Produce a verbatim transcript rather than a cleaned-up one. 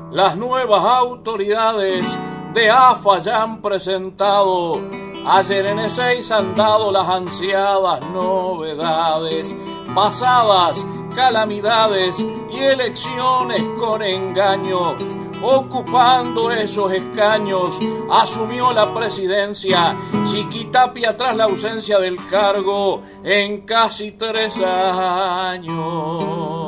Las nuevas autoridades de A F A ya han presentado, ayer en Ezeiza han dado las ansiadas novedades, pasadas calamidades y elecciones con engaño. Ocupando esos escaños, asumió la presidencia Chiquitapia tras la ausencia del cargo en casi tres años.